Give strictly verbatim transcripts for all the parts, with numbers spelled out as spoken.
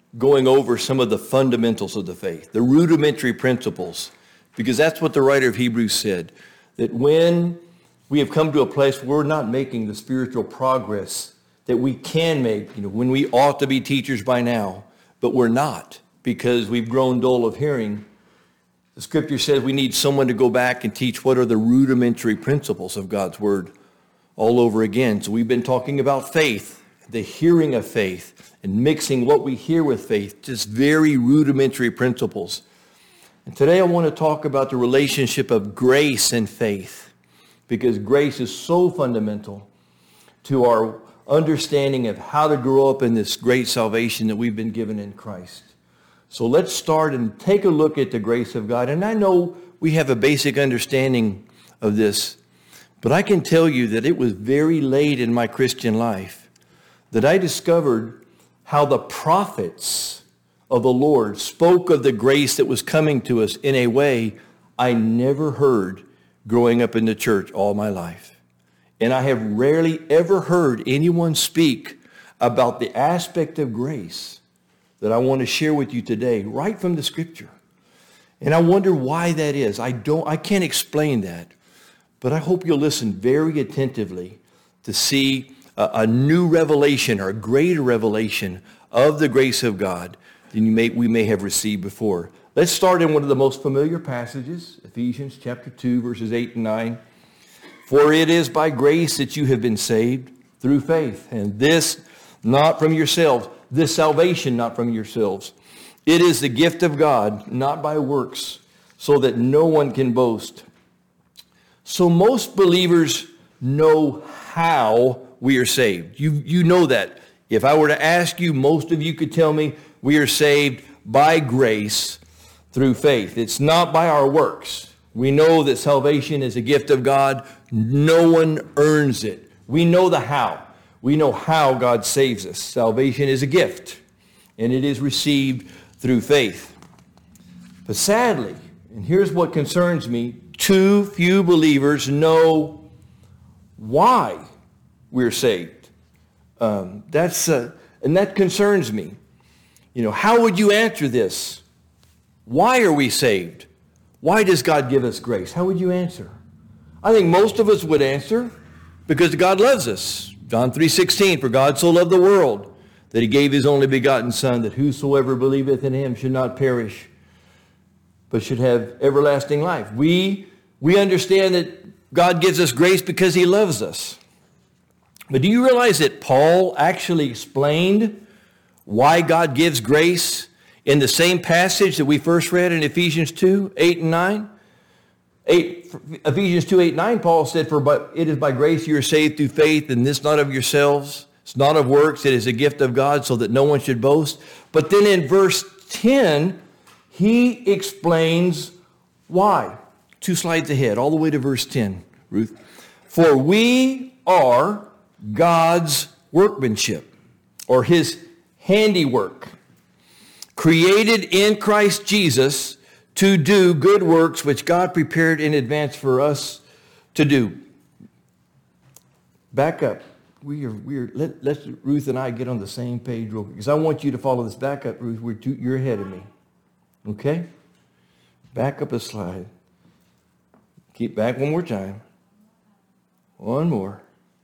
going over some of the fundamentals of the faith, the rudimentary principles, because that's what the writer of Hebrews said, that when we have come to a place where we're not making the spiritual progress that we can make, you know, when we ought to be teachers by now, but we're not because we've grown dull of hearing. The scripture says we need someone to go back and teach what are the rudimentary principles of God's word all over again. So we've been talking about faith, the hearing of faith, and mixing what we hear with faith, just very rudimentary principles. And today I want to talk about the relationship of grace and faith, because grace is so fundamental to our understanding of how to grow up in this great salvation that we've been given in Christ. So let's start and take a look at the grace of God. And I know we have a basic understanding of this, but I can tell you that it was very late in my Christian life that I discovered how the prophets of the Lord spoke of the grace that was coming to us in a way I never heard growing up in the church all my life. And I have rarely ever heard anyone speak about the aspect of grace that I want to share with you today, right from the scripture. And I wonder why that is. I don't, I can't explain that, but I hope you'll listen very attentively to see a, a new revelation or a greater revelation of the grace of God than you may, we may have received before. Let's start in one of the most familiar passages, Ephesians chapter two, verses eight and nine. For it is by grace that you have been saved through faith, and this not from yourselves, this salvation not from yourselves. It is the gift of God, not by works, so that no one can boast. So most believers know how we are saved. You, you know that. If I were to ask you, most of you could tell me we are saved by grace through faith. It's not by our works. We know that salvation is a gift of God. No one earns it. We know the how. We know how God saves us. Salvation is a gift, and it is received through faith. But sadly, and here's what concerns me, too few believers know why we're saved. Um, that's uh, and that concerns me. You know, how would you answer this? Why are we saved? Why does God give us grace? How would you answer? I think most of us would answer, because God loves us. John three sixteen, for God so loved the world that he gave his only begotten Son, that whosoever believeth in him should not perish, but should have everlasting life. We, we understand that God gives us grace because he loves us. But do you realize that Paul actually explained why God gives grace in the same passage that we first read in Ephesians two, eight and nine? eight, Ephesians two, eight, nine, Paul said, for but it is by grace you are saved through faith, and this not of yourselves. It's not of works. It is a gift of God, so that no one should boast. But then in verse ten, he explains why. Two slides ahead, all the way to verse ten, Ruth. For we are God's workmanship, or his handiwork, created in Christ Jesus to do good works which God prepared in advance for us to do. Back up. We are, we are, let, let's, Ruth and I get on the same page real quick, because I want you to follow this. Back up, Ruth. We're two, you're ahead of me. Okay? Back up a slide. Keep back one more time. One more.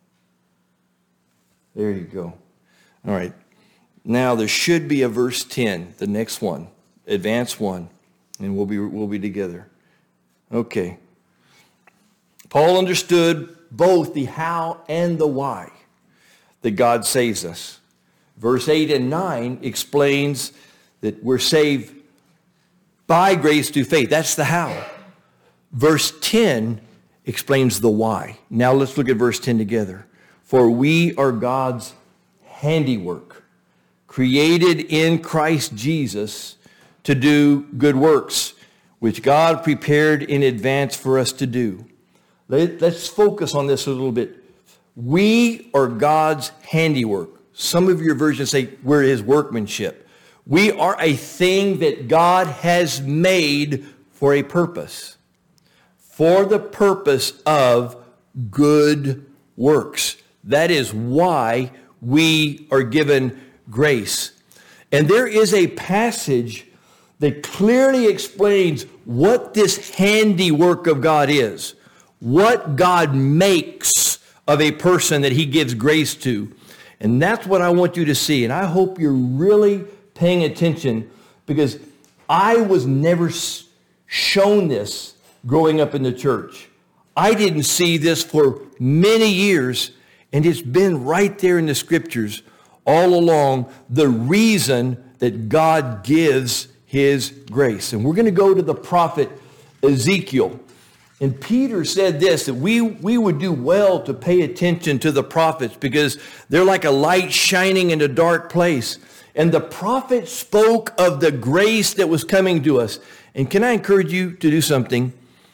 There you go. All right. Now there should be a verse ten, the next one, advance one, and we'll be we'll be together. Okay. Paul understood both the how and the why that God saves us. Verse eight and nine explains that we're saved by grace through faith. That's the how. Verse ten explains the why. Now let's look at verse ten together. For we are God's handiwork, created in Christ Jesus to do good works, which God prepared in advance for us to do. Let, let's focus on this a little bit. We are God's handiwork. Some of your versions say we're his workmanship. We are a thing that God has made for a purpose. For the purpose of good works. That is why we are given grace. And there is a passage that clearly explains what this handiwork of God is, what God makes of a person that he gives grace to. And that's what I want you to see. And I hope you're really paying attention, because I was never shown this growing up in the church. I didn't see this for many years, and it's been right there in the scriptures all along, the reason that God gives his grace. And we're going to go to the prophet Ezekiel. And Peter said this, that we, we would do well to pay attention to the prophets, because they're like a light shining in a dark place. And the prophet spoke of the grace that was coming to us. And can I encourage you to do something?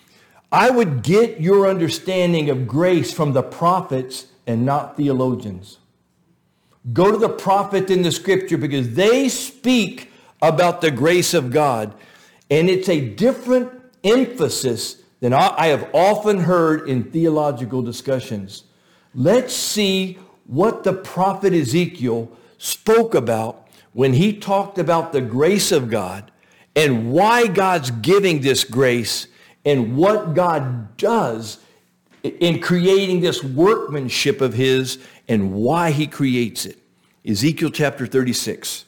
I would get your understanding of grace from the prophets and not theologians. Go to the prophet in the scripture, because they speak about the grace of God. And it's a different emphasis than I have often heard in theological discussions. Let's see what the prophet Ezekiel spoke about when he talked about the grace of God, and why God's giving this grace, and what God does in creating this workmanship of his, and why he creates it. Ezekiel chapter thirty-six.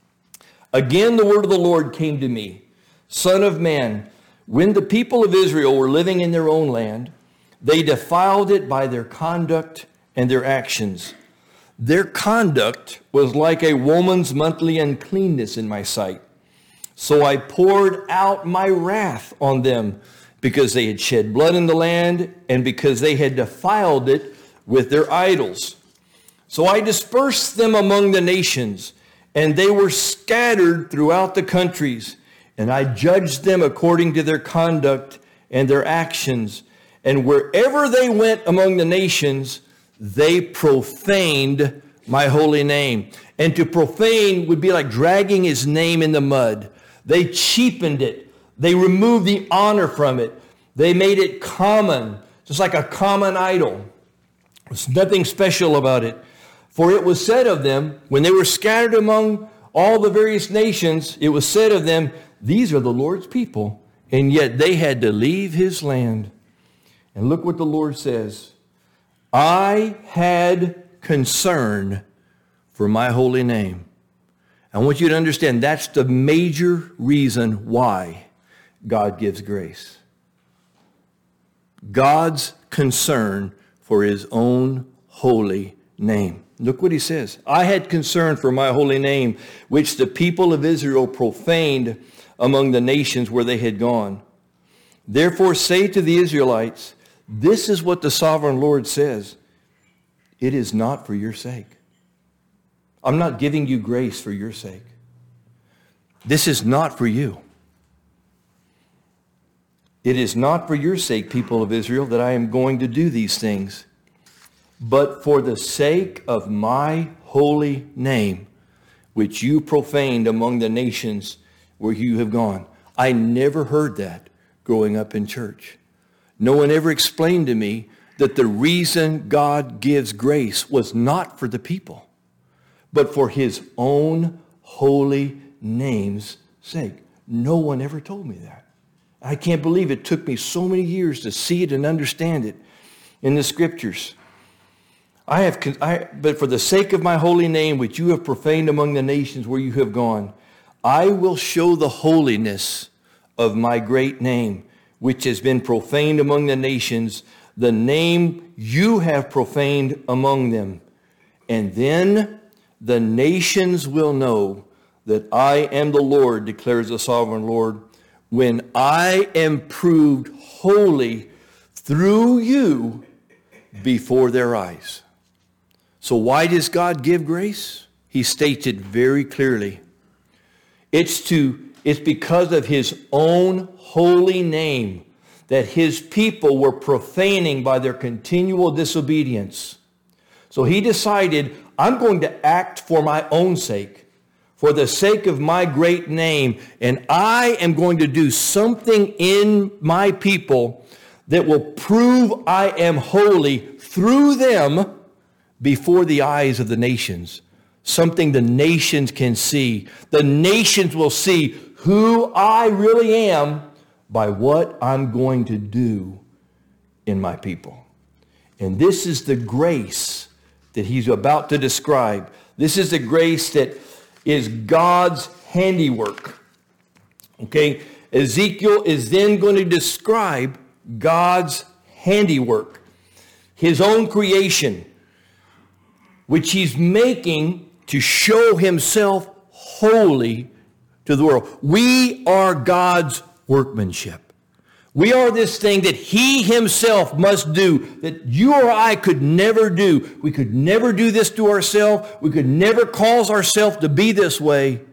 Again, the word of the Lord came to me, Son of man, when the people of Israel were living in their own land, they defiled it by their conduct and their actions. Their conduct was like a woman's monthly uncleanness in my sight. So I poured out my wrath on them, because they had shed blood in the land, and because they had defiled it with their idols. So I dispersed them among the nations, and they were scattered throughout the countries. And I judged them according to their conduct and their actions. And wherever they went among the nations, they profaned my holy name. And to profane would be like dragging his name in the mud. They cheapened it. They removed the honor from it. They made it common, just like a common idol. There's nothing special about it. For it was said of them, when they were scattered among all the various nations, it was said of them, these are the Lord's people, and yet they had to leave his land. And look what the Lord says. I had concern for my holy name. I want you to understand that's the major reason why God gives grace. God's concern for his own holy name. Look what he says. I had concern for my holy name, which the people of Israel profaned among the nations where they had gone. Therefore say to the Israelites, this is what the sovereign Lord says. It is not for your sake. I'm not giving you grace for your sake. This is not for you. It is not for your sake, people of Israel, that I am going to do these things, but for the sake of my holy name, which you profaned among the nations where you have gone. I never heard that growing up in church. No one ever explained to me that the reason God gives grace was not for the people, but for his own holy name's sake. No one ever told me that. I can't believe it took me so many years to see it and understand it in the scriptures. I have, I, but for the sake of my holy name, which you have profaned among the nations where you have gone, I will show the holiness of my great name, which has been profaned among the nations, the name you have profaned among them. And then the nations will know that I am the Lord, declares the sovereign Lord, when I am proved holy through you before their eyes. So why does God give grace? He states it very clearly. It's to, it's because of his own holy name that his people were profaning by their continual disobedience. So he decided, I'm going to act for my own sake, for the sake of my great name, and I am going to do something in my people that will prove I am holy through them before the eyes of the nations, something the nations can see. The nations will see who I really am by what I'm going to do in my people. And this is the grace that he's about to describe. This is the grace that is God's handiwork. Okay? Ezekiel is then going to describe God's handiwork, his own creation, which he's making to show himself holy to the world. We are God's workmanship. We are this thing that he himself must do, that you or I could never do. We could never do this to ourselves. We could never cause ourselves to be this way.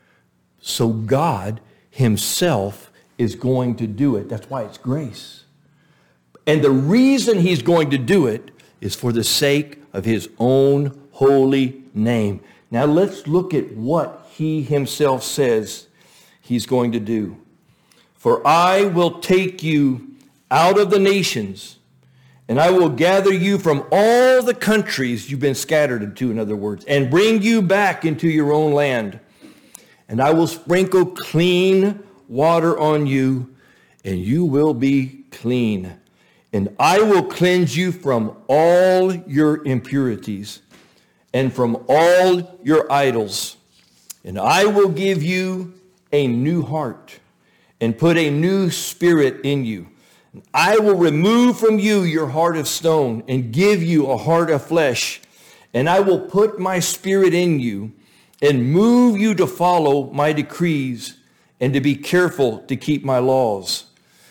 So God himself is going to do it. That's why it's grace. And the reason he's going to do it is for the sake of his own holy name. Now let's look at what he himself says he's going to do. For I will take you out of the nations, and I will gather you from all the countries you've been scattered into, in other words, and bring you back into your own land. And I will sprinkle clean water on you, and you will be clean. And I will cleanse you from all your impurities and from all your idols. And I will give you a new heart and put a new spirit in you. I will remove from you your heart of stone and give you a heart of flesh. And I will put my spirit in you and move you to follow my decrees and to be careful to keep my laws.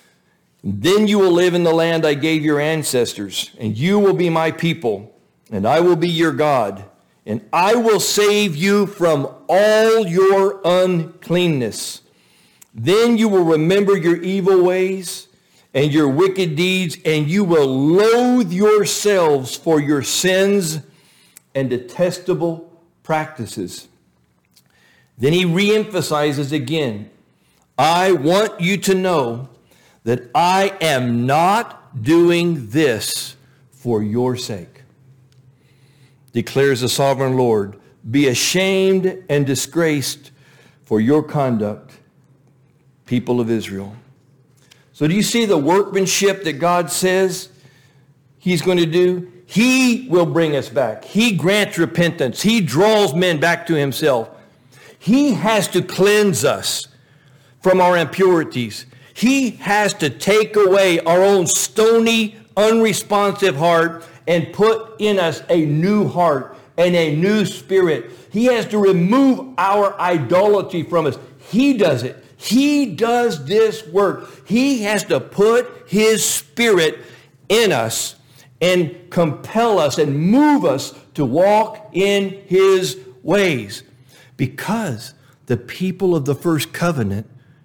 Then you will live in the land I gave your ancestors, and you will be my people, and I will be your God. And I will save you from all your uncleanness. Then you will remember your evil ways and your wicked deeds, and you will loathe yourselves for your sins and detestable practices. Then he reemphasizes again, I want you to know that I am not doing this for your sake, declares the sovereign Lord. Be ashamed and disgraced for your conduct, people of Israel. So do you see the workmanship that God says he's going to do? He will bring us back. He grants repentance. He draws men back to himself. He has to cleanse us from our impurities. He has to take away our own stony, unresponsive heart and put in us a new heart and a new spirit. He has to remove our idolatry from us. He does it. He does this work. He has to put his spirit in us and compel us and move us to walk in his ways. Because the people of the first covenant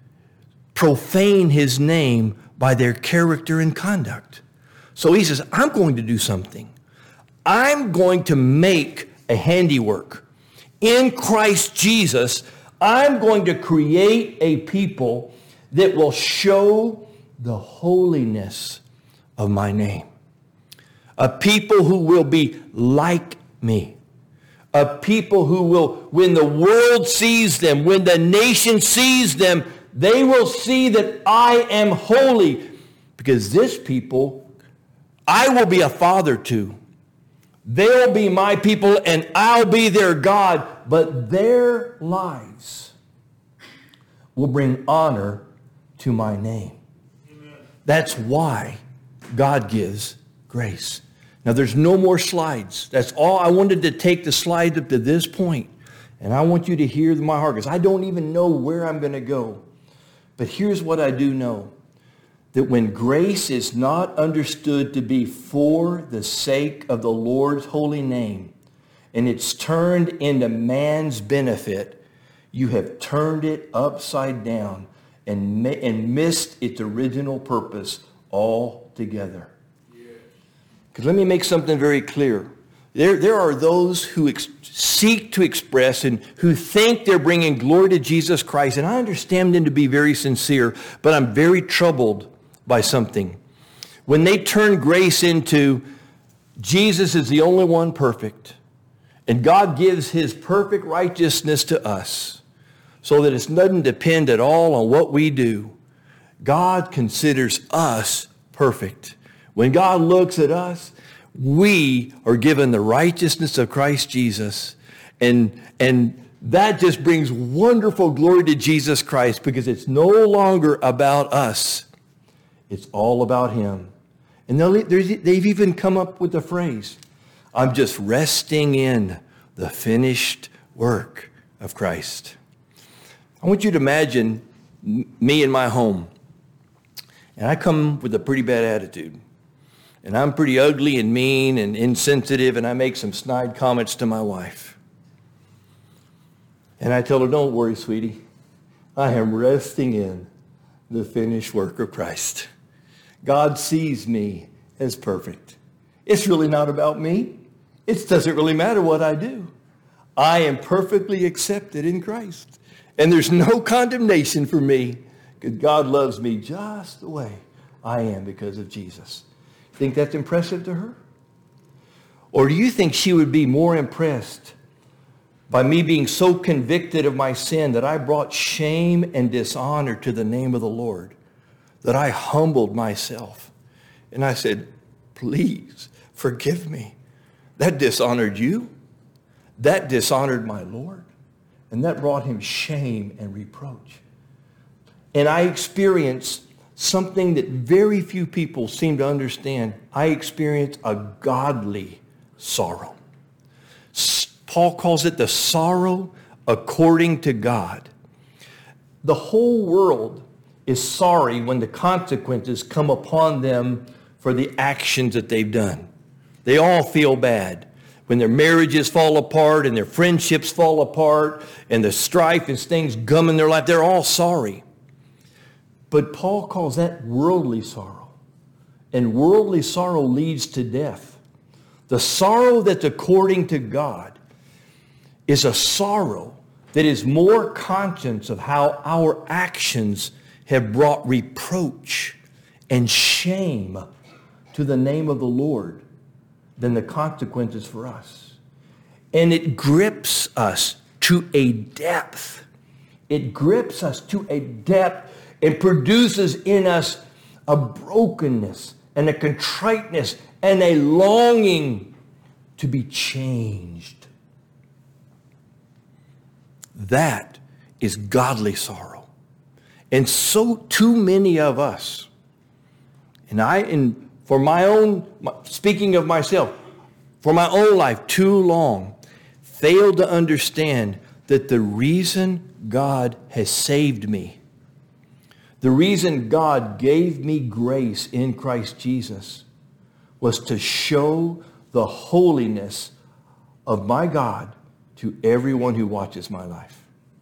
profane his name by their character and conduct. So he says, I'm going to do something. I'm going to make a handiwork. In Christ Jesus, I'm going to create a people that will show the holiness of my name. A people who will be like me. A people who will, when the world sees them, when the nation sees them, they will see that I am holy. Because this people, I will be a father to. They'll be my people and I'll be their God. But their lives will bring honor to my name. Amen. That's why God gives grace. Now there's no more slides. That's all. I wanted to take the slide up to this point. And I want you to hear my heart, because I don't even know where I'm going to go. But here's what I do know. That when grace is not understood to be for the sake of the Lord's holy name, and it's turned into man's benefit, you have turned it upside down and, ma- and missed its original purpose altogether. Because let me make something very clear. There, there are those who ex- seek to express and who think they're bringing glory to Jesus Christ, and I understand them to be very sincere, but I'm very troubled by something. When they turn grace into Jesus is the only one perfect, And God gives his perfect righteousness to us so that it doesn't depend at all on what we do. God considers us perfect. When God looks at us, we are given the righteousness of Christ Jesus. And, and that just brings wonderful glory to Jesus Christ because it's no longer about us. It's all about him. And they've even come up with the phrase, I'm just resting in the finished work of Christ. I want you to imagine me in my home. And I come with a pretty bad attitude. And I'm pretty ugly and mean and insensitive, and I make some snide comments to my wife. And I tell her, don't worry, sweetie. I am resting in the finished work of Christ. God sees me as perfect. It's really not about me. It doesn't really matter what I do. I am perfectly accepted in Christ. And there's no condemnation for me because God loves me just the way I am because of Jesus. Think that's impressive to her? Or do you think she would be more impressed by me being so convicted of my sin that I brought shame and dishonor to the name of the Lord, that I humbled myself? And I said, please forgive me. That dishonored you. That dishonored my Lord. And that brought him shame and reproach. And I experienced something that very few people seem to understand. I experienced a godly sorrow. Paul calls it the sorrow according to God. The whole world is sorry when the consequences come upon them for the actions that they've done. They all feel bad. When their marriages fall apart and their friendships fall apart and the strife and things gum in their life, they're all sorry. But Paul calls that worldly sorrow. And worldly sorrow leads to death. The sorrow that's according to God is a sorrow that is more conscious of how our actions have brought reproach and shame to the name of the Lord than the consequences for us. And it grips us to a depth. It grips us to a depth and produces in us a brokenness and a contriteness and a longing to be changed. That is godly sorrow. And so too many of us, and I, and for my own, speaking of myself, for my own life, too long, failed to understand that the reason God has saved me, the reason God gave me grace in Christ Jesus, was to show the holiness of my God to everyone who watches my life.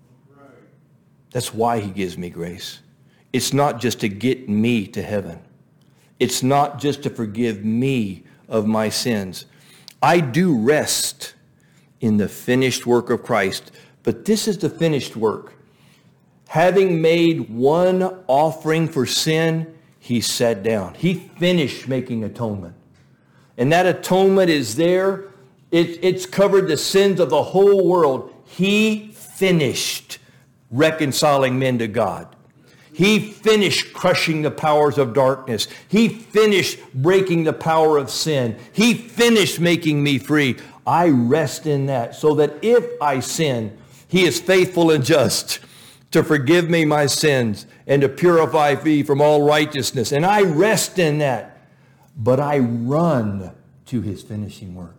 That's why he gives me grace. It's not just to get me to heaven. It's not just to forgive me of my sins. I do rest in the finished work of Christ, but this is the finished work. Having made one offering for sin, he sat down. He finished making atonement. And that atonement is there. It, it's covered the sins of the whole world. He finished reconciling men to God. He finished crushing the powers of darkness. He finished breaking the power of sin. He finished making me free. I rest in that so that if I sin, he is faithful and just to forgive me my sins and to purify me from all righteousness. And I rest in that. But I run to his finishing work.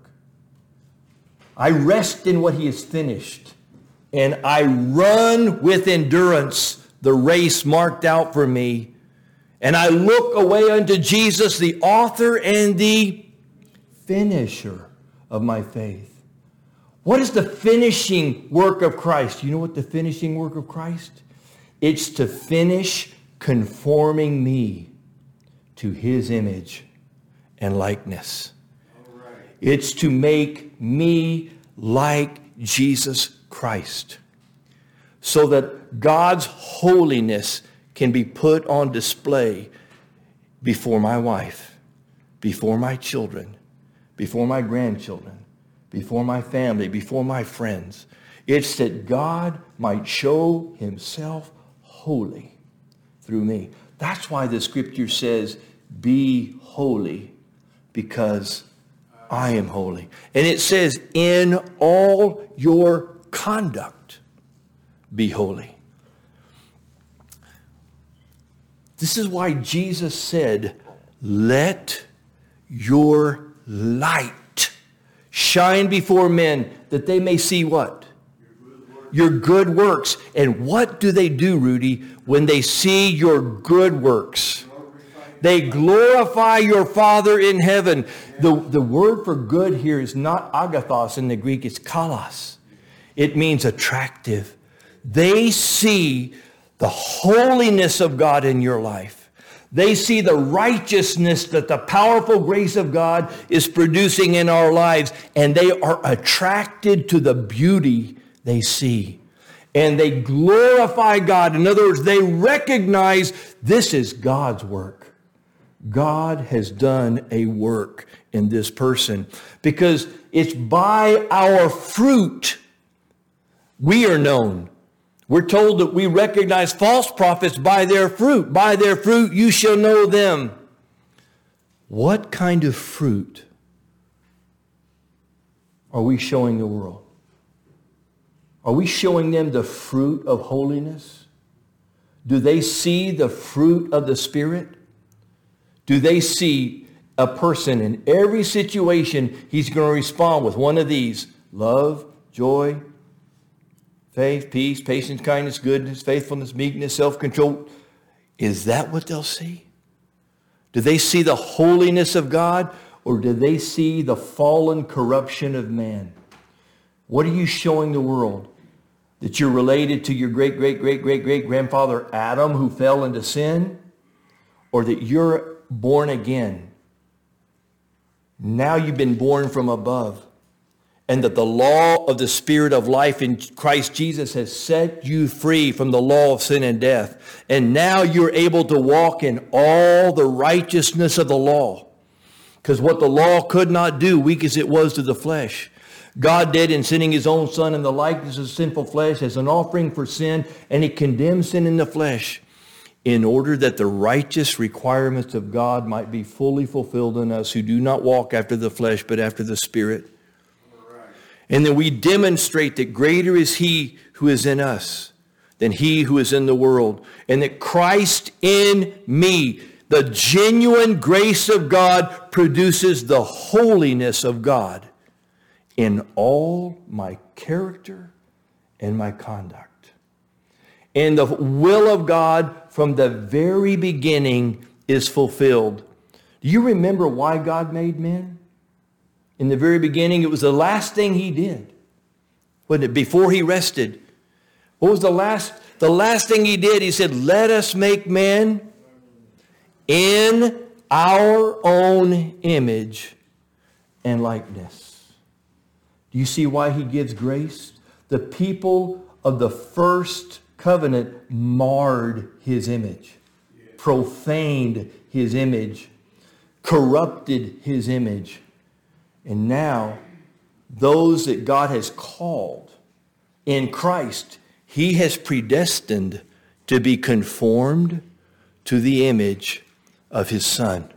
I rest in what he has finished. And I run with endurance the race marked out for me. And I look away unto Jesus, the author and the finisher of my faith. What is the finishing work of Christ? You know what the finishing work of Christ? It's to finish conforming me to his image and likeness. All right. It's to make me like Jesus Christ, so that God's holiness can be put on display before my wife, before my children, before my grandchildren, before my family, before my friends. It's that God might show himself holy through me. That's why the scripture says, be holy, because I am holy. And it says, in all your conduct, be holy. This is why Jesus said, let your light shine before men, that they may see what? Your good works. And what do they do, Rudy, when they see your good works? They glorify your Father in heaven. The, the word for good here is not agathos in the Greek, it's kalos. It means attractive. They see the holiness of God in your life. They see the righteousness that the powerful grace of God is producing in our lives, and they are attracted to the beauty they see. And they glorify God. In other words, they recognize this is God's work. God has done a work in this person, because it's by our fruit we are known. We're told that we recognize false prophets by their fruit. By their fruit you shall know them. What kind of fruit are we showing the world? Are we showing them the fruit of holiness? Do they see the fruit of the Spirit? Do they see a person in every situation, he's going to respond with one of these: love, joy, faith, peace, patience, kindness, goodness, faithfulness, meekness, self-control? Is that what they'll see? Do they see the holiness of God, or do they see the fallen corruption of man? What are you showing the world? That you're related to your great, great, great, great, great grandfather Adam, who fell into sin? Or that you're born again? Now you've been born from above. And that the law of the Spirit of life in Christ Jesus has set you free from the law of sin and death. And now you're able to walk in all the righteousness of the law. Because what the law could not do, weak as it was to the flesh, God did in sending his own Son in the likeness of sinful flesh as an offering for sin, and he condemned sin in the flesh in order that the righteous requirements of God might be fully fulfilled in us who do not walk after the flesh but after the Spirit. And then we demonstrate that greater is he who is in us than he who is in the world. And that Christ in me, the genuine grace of God, produces the holiness of God in all my character and my conduct. And the will of God from the very beginning is fulfilled. Do you remember why God made men? In the very beginning, it was the last thing he did. Wasn't it? Before he rested. What was the last, the last thing he did? He said, let us make man in our own image and likeness. Do you see why he gives grace? The people of the first covenant marred his image, profaned his image, corrupted his image. And now, those that God has called in Christ, he has predestined to be conformed to the image of his Son.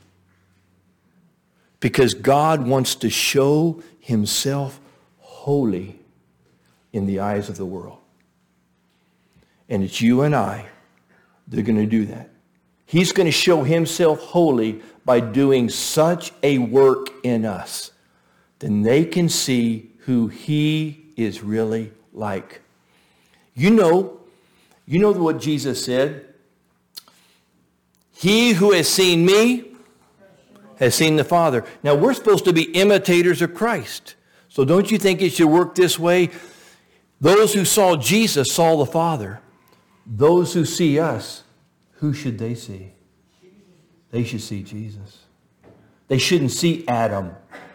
Because God wants to show himself holy in the eyes of the world. And it's you and I that are going to do that. He's going to show himself holy by doing such a work in us. Then they can see who he is really like. You know, you know what Jesus said? He who has seen me has seen the Father. Now, we're supposed to be imitators of Christ. So don't you think it should work this way? Those who saw Jesus saw the Father. Those who see us, who should they see? They should see Jesus. They shouldn't see Adam.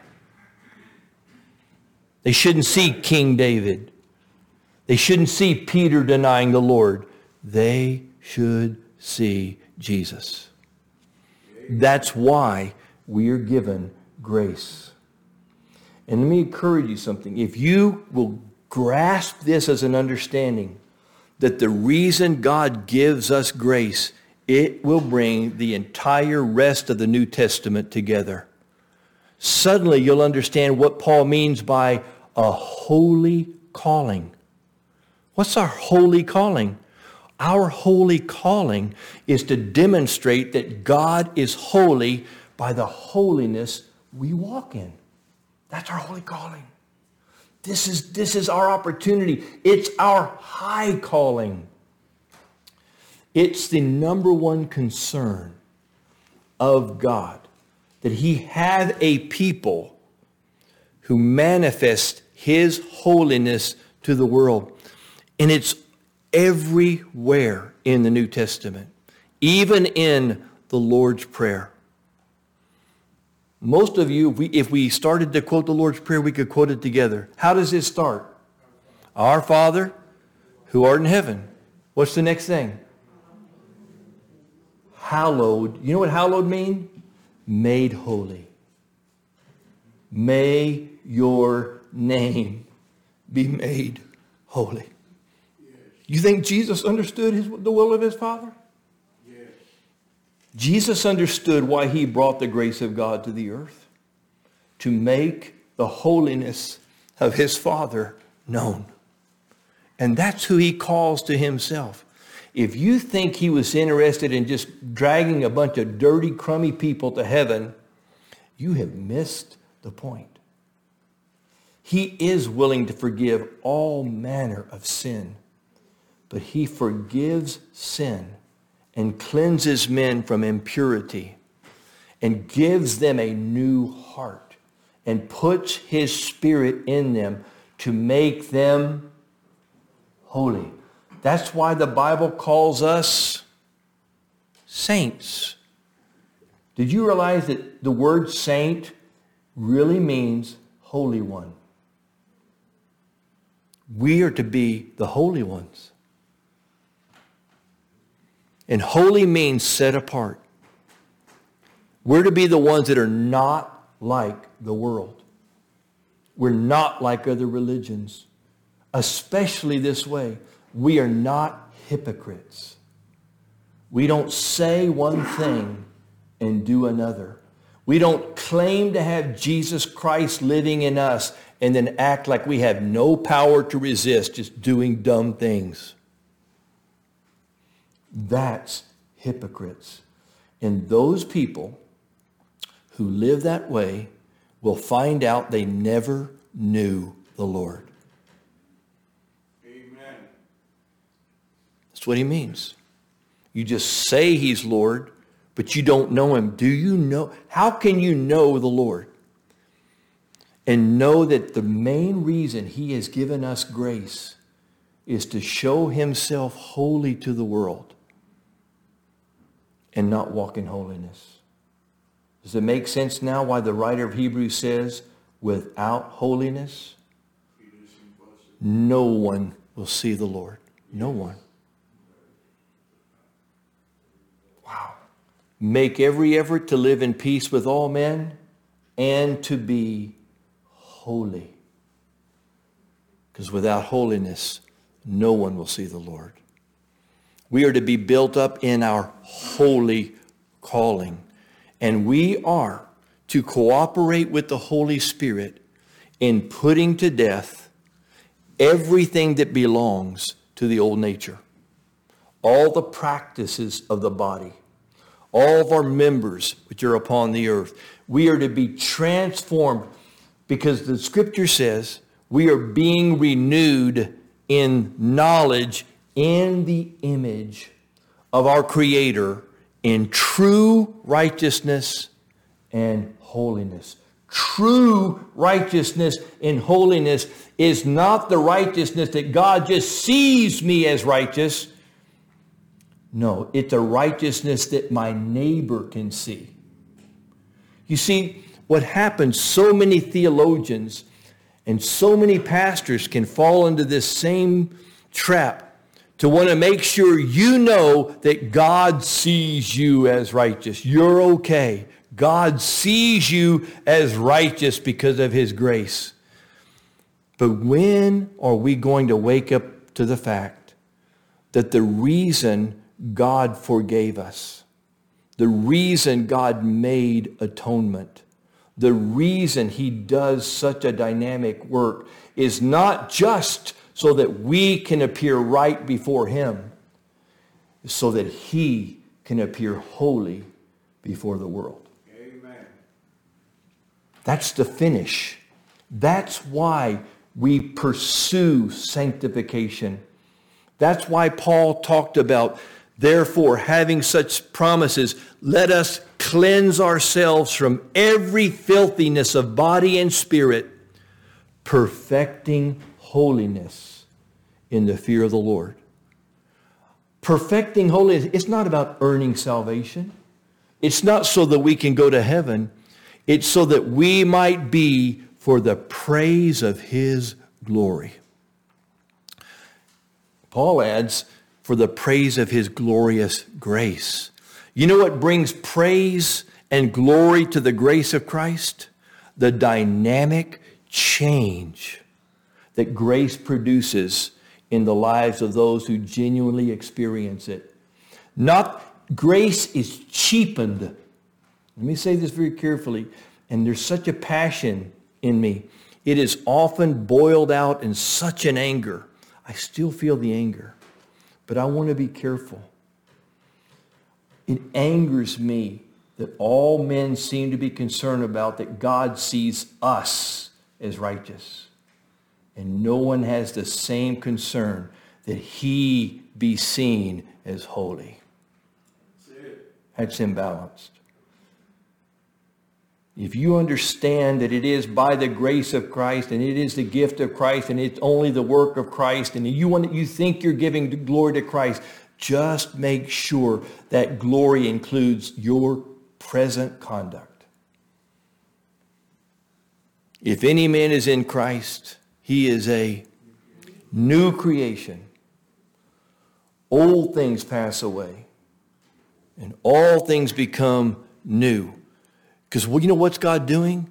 They shouldn't see King David. They shouldn't see Peter denying the Lord. They should see Jesus. That's why we are given grace. And let me encourage you something. If you will grasp this as an understanding, that the reason God gives us grace, it will bring the entire rest of the New Testament together. Suddenly you'll understand what Paul means by a holy calling. What's our holy calling? Our holy calling is to demonstrate that God is holy by the holiness we walk in. That's our holy calling. This is, this is our opportunity. It's our high calling. It's the number one concern of God, that he have a people who manifest his holiness to the world. And it's everywhere in the New Testament, even in the Lord's Prayer. Most of you, if we, if we started to quote the Lord's Prayer, we could quote it together. How does it start? Our Father, who art in heaven. What's the next thing? Hallowed. You know what hallowed mean? Made holy. May your name be made holy. You think Jesus understood his, the will of his Father? Yes. Jesus understood why he brought the grace of God to the earth. To make the holiness of his Father known. And that's who he calls to himself. If you think he was interested in just dragging a bunch of dirty, crummy people to heaven, you have missed the point. He is willing to forgive all manner of sin. But he forgives sin and cleanses men from impurity and gives them a new heart and puts his Spirit in them to make them holy. That's why the Bible calls us saints. Did you realize that the word saint really means holy one? We are to be the holy ones. And holy means set apart. We're to be the ones that are not like the world. We're not like other religions. Especially this way. We are not hypocrites. We don't say one thing and do another. We don't claim to have Jesus Christ living in us and then act like we have no power to resist, just doing dumb things. That's hypocrites. And those people who live that way will find out they never knew the Lord. Amen. That's what he means. You just say he's Lord, but you don't know him. Do you know? How can you know the Lord? And know that the main reason he has given us grace is to show himself holy to the world. And not walk in holiness. Does it make sense now why the writer of Hebrews says, without holiness, no one will see the Lord. No one. Wow. Make every effort to live in peace with all men and to be holy. Because without holiness, no one will see the Lord. We are to be built up in our holy calling. And we are to cooperate with the Holy Spirit in putting to death everything that belongs to the old nature. All the practices of the body. All of our members which are upon the earth. We are to be transformed because the Scripture says we are being renewed in knowledge in the image of our Creator in true righteousness and holiness. True righteousness and holiness is not the righteousness that God just sees me as righteous. No, it's a righteousness that my neighbor can see. You see, what happens, so many theologians and so many pastors can fall into this same trap to want to make sure you know that God sees you as righteous. You're okay. God sees you as righteous because of his grace. But when are we going to wake up to the fact that the reason God forgave us, the reason God made atonement, the reason he does such a dynamic work is not just so that we can appear right before him, so that he can appear holy before the world. Amen. That's the finish. That's why we pursue sanctification. That's why Paul talked about, therefore, having such promises, let us cleanse ourselves from every filthiness of body and spirit, perfecting holiness in the fear of the Lord. Perfecting holiness, it's not about earning salvation. It's not so that we can go to heaven. It's so that we might be for the praise of his glory. Paul adds, for the praise of his glorious grace. You know what brings praise and glory to the grace of Christ? The dynamic change that grace produces in the lives of those who genuinely experience it. Not grace is cheapened. Let me say this very carefully, and there's such a passion in me. It is often boiled out in such an anger. I still feel the anger, but I want to be careful. It angers me that all men seem to be concerned about that God sees us as righteous. And no one has the same concern that he be seen as holy. That's it. That's imbalanced. If you understand that it is by the grace of Christ and it is the gift of Christ and it's only the work of Christ and you want, you think you're giving glory to Christ, just make sure that glory includes your present conduct. If any man is in Christ, he is a new creation. Old things pass away and all things become new. Because well, you know what's God doing?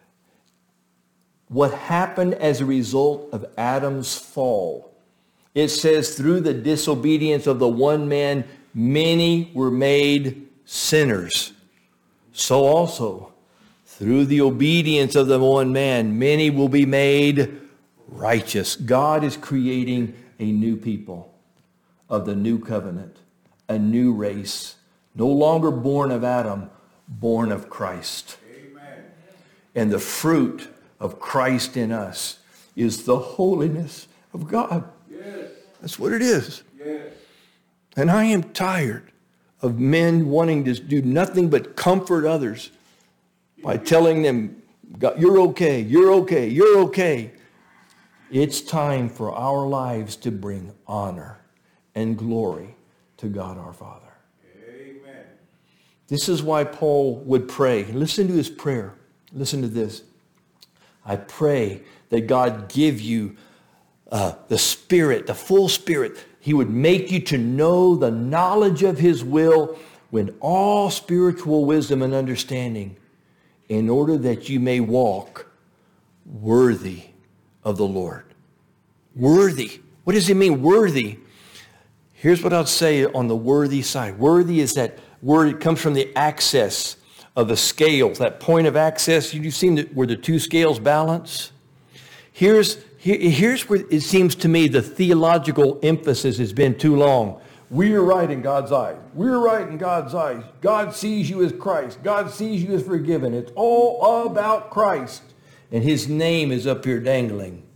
What happened as a result of Adam's fall? It says through the disobedience of the one man, many were made sinners. So also, through the obedience of the one man, many will be made righteous. God is creating a new people of the new covenant, a new race, no longer born of Adam, born of Christ. Amen. And the fruit of Christ in us is the holiness of God. Yes. That's what it is. Yes. And I am tired of men wanting to do nothing but comfort others by telling them, God, you're okay, you're okay, you're okay. It's time for our lives to bring honor and glory to God our Father. Amen. This is why Paul would pray. Listen to his prayer. Listen to this. I pray that God give you uh, the Spirit, the full Spirit. He would make you to know the knowledge of his will with all spiritual wisdom and understanding, in order that you may walk worthy of the Lord. Worthy. What does it mean, worthy? Here's what I'll say on the worthy side. Worthy is that word, it comes from the axis of the scales, that point of access. You've seen the, where the two scales balance? Here's, here, here's where it seems to me the theological emphasis has been too long. We're right in God's eyes. We're right in God's eyes. God sees you as Christ. God sees you as forgiven. It's all about Christ. And his name is up here dangling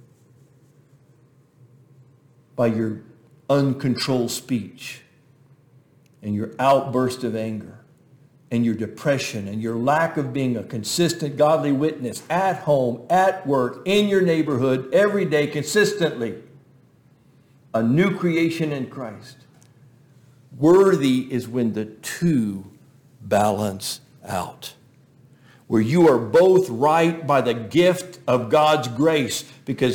by your uncontrolled speech and your outburst of anger and your depression and your lack of being a consistent godly witness at home, at work, in your neighborhood, every day, consistently. A new creation in Christ. Worthy is when the two balance out. Where you are both right by the gift of God's grace, because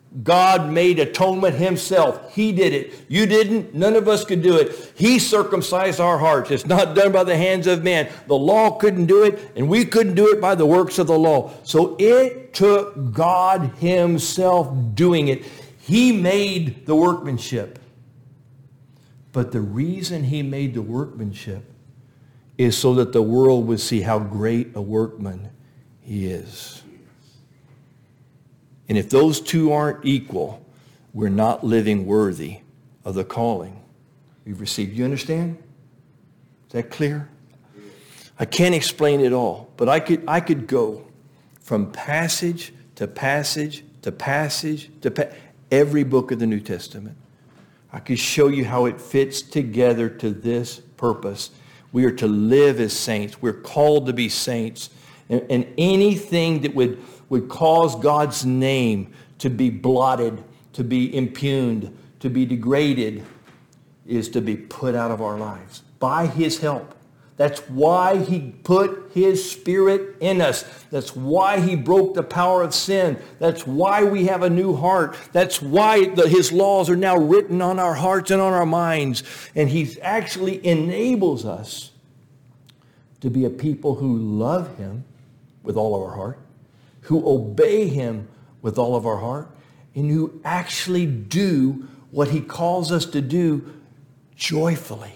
God made atonement himself. He did it. You didn't. None of us could do it. He circumcised our hearts. It's not done by the hands of man. The law couldn't do it, and we couldn't do it by the works of the law. So it took God himself doing it. He made the workmanship. But the reason he made the workmanship is so that the world would see how great a workman he is. And if those two aren't equal, we're not living worthy of the calling we've received. You understand? Is that clear? I can't explain it all, but I could, I could go from passage to passage to passage to pa- every book of the New Testament. I could show you how it fits together to this purpose. We are to live as saints. We're called to be saints. And, and anything that would, would cause God's name to be blotted, to be impugned, to be degraded, is to be put out of our lives by his help. That's why he put his Spirit in us. That's why he broke the power of sin. That's why we have a new heart. That's why the, his laws are now written on our hearts and on our minds. And he actually enables us to be a people who love him with all of our heart, who obey him with all of our heart, and who actually do what he calls us to do joyfully.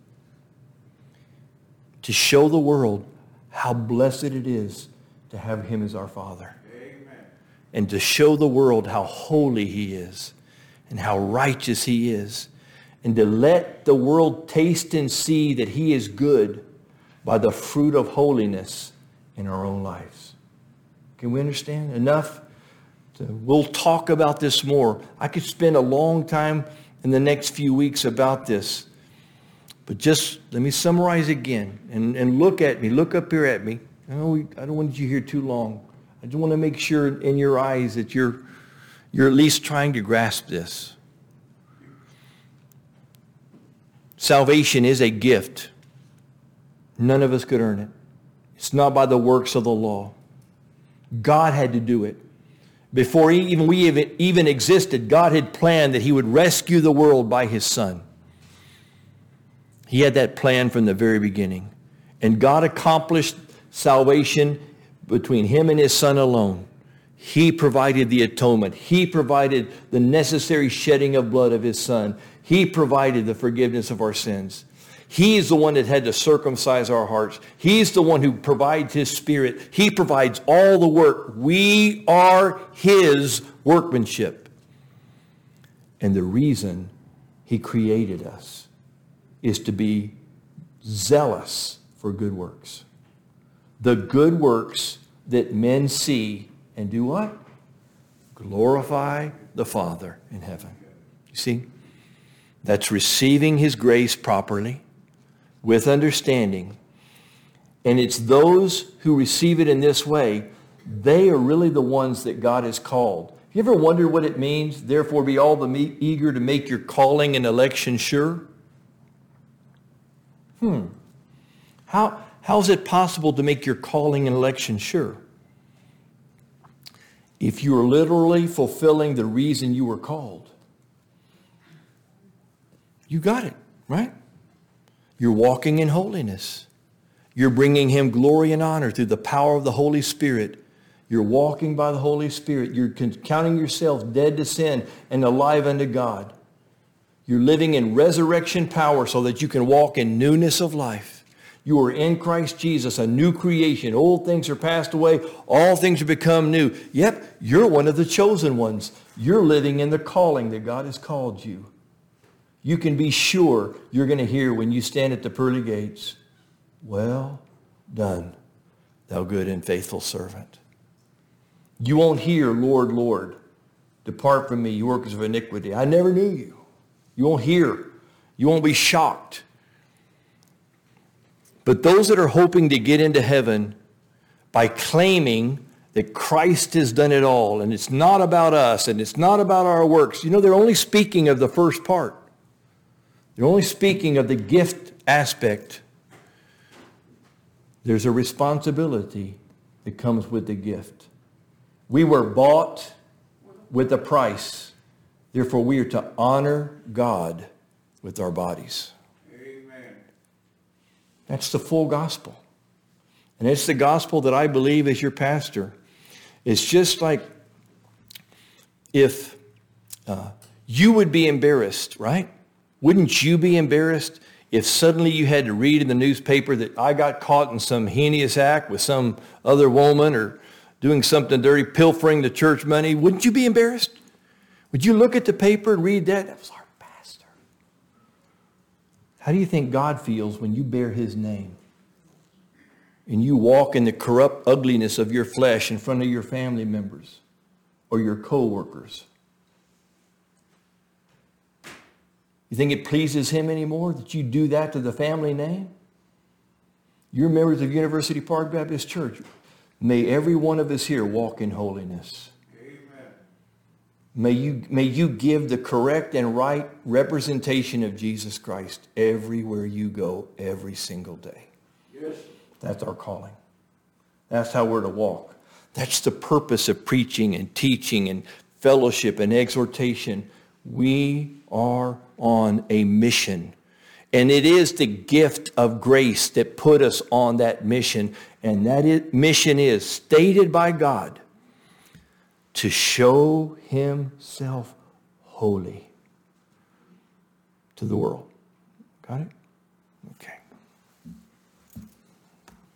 To show the world how blessed it is to have him as our Father. Amen. And to show the world how holy he is and how righteous he is. And to let the world taste and see that he is good by the fruit of holiness in our own lives. Can we understand? Enough? To, we'll talk about this more. I could spend a long time in the next few weeks about this. But just let me summarize again and, and look at me. Look up here at me. I know we, I don't want you here too long. I just want to make sure in your eyes that you're, you're at least trying to grasp this. Salvation is a gift. None of us could earn it. It's not by the works of the law. God had to do it. Before even we even, even existed, God had planned that he would rescue the world by his Son. He had that plan from the very beginning. And God accomplished salvation between him and his Son alone. He provided the atonement. He provided the necessary shedding of blood of his Son. He provided the forgiveness of our sins. He's the one that had to circumcise our hearts. He's the one who provides his Spirit. He provides all the work. We are his workmanship. And the reason he created us is to be zealous for good works. The good works that men see and do what? Glorify the Father in heaven. You see? That's receiving his grace properly with understanding. And it's those who receive it in this way, they are really the ones that God has called. You ever wonder what it means? Therefore be all the me- eager to make your calling and election sure. Hmm. How, how is it possible to make your calling and election sure? If you are literally fulfilling the reason you were called. You got it, right? You're walking in holiness. You're bringing him glory and honor through the power of the Holy Spirit. You're walking by the Holy Spirit. You're counting yourself dead to sin and alive unto God. You're living in resurrection power so that you can walk in newness of life. You are in Christ Jesus, a new creation. Old things are passed away. All things have become new. Yep, you're one of the chosen ones. You're living in the calling that God has called you. You can be sure you're going to hear when you stand at the pearly gates, well done, thou good and faithful servant. You won't hear, Lord, Lord, depart from me, you workers of iniquity. I never knew you. You won't hear. You won't be shocked. But those that are hoping to get into heaven by claiming that Christ has done it all, and it's not about us, and it's not about our works, you know, they're only speaking of the first part. They're only speaking of the gift aspect. There's a responsibility that comes with the gift. We were bought with a price. Therefore, we are to honor God with our bodies. Amen. That's the full gospel. And it's the gospel that I believe as your pastor. It's just like if uh, you would be embarrassed, right? Wouldn't you be embarrassed if suddenly you had to read in the newspaper that I got caught in some heinous act with some other woman or doing something dirty, pilfering the church money? Wouldn't you be embarrassed? Would you look at the paper and read that? That was our pastor. How do you think God feels when you bear his name and you walk in the corrupt ugliness of your flesh in front of your family members or your co-workers? You think it pleases him anymore that you do that to the family name? You're members of University Park Baptist Church. May every one of us here walk in holiness. Amen. May you, may you give the correct and right representation of Jesus Christ everywhere you go, every single day. Yes. That's our calling. That's how we're to walk. That's the purpose of preaching and teaching and fellowship and exhortation. We are on a mission. And it is the gift of grace that put us on that mission. And that is, mission is stated by God to show himself holy to the world. Got it? Okay.